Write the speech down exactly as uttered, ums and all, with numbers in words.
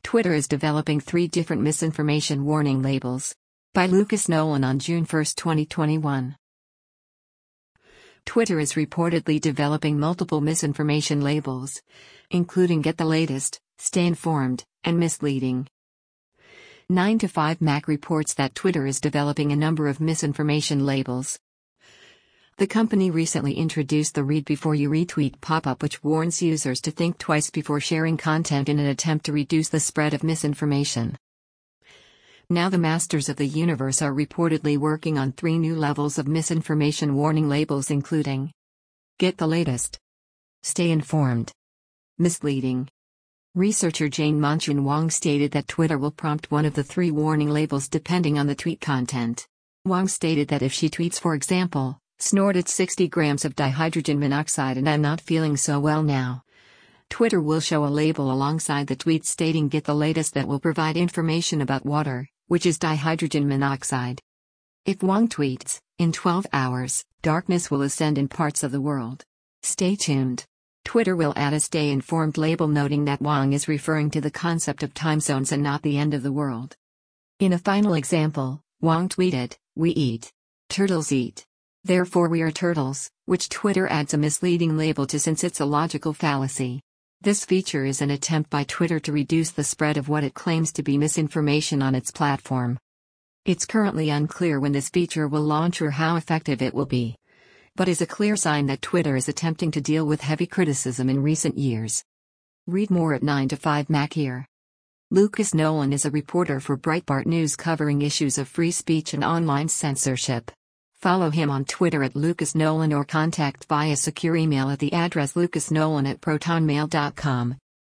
Twitter is developing three different misinformation warning labels. By Lucas Nolan on June first, twenty twenty-one. Twitter is reportedly developing multiple misinformation labels, including Get the Latest, Stay Informed, and Misleading. nine to five Mac reports that Twitter is developing a number of misinformation labels. The company recently introduced the Read Before You Retweet pop-up, which warns users to think twice before sharing content in an attempt to reduce the spread of misinformation. Now the masters of the universe are reportedly working on three new levels of misinformation warning labels, including Get the Latest, Stay Informed, Misleading. Researcher Jane Monchin Wong stated that Twitter will prompt one of the three warning labels depending on the tweet content. Wong stated that if she tweets, for example, "Snorted sixty grams of dihydrogen monoxide and I'm not feeling so well now," Twitter will show a label alongside the tweet stating "Get the Latest" that will provide information about water, which is dihydrogen monoxide. If Wong tweets, "In twelve hours, darkness will ascend in parts of the world. Stay tuned," Twitter will add a "Stay Informed" label noting that Wong is referring to the concept of time zones and not the end of the world. In a final example, Wong tweeted, "We eat. Turtles eat. Therefore we are turtles," which Twitter adds a misleading label to since it's a logical fallacy. This feature is an attempt by Twitter to reduce the spread of what it claims to be misinformation on its platform. It's currently unclear when this feature will launch or how effective it will be, but is a clear sign that Twitter is attempting to deal with heavy criticism in recent years. Read more at nine to five Mac here. Lucas Nolan is a reporter for Breitbart News covering issues of free speech and online censorship. Follow him on Twitter at Lucas Nolan or contact via secure email at the address lucasnolan at protonmail dot com.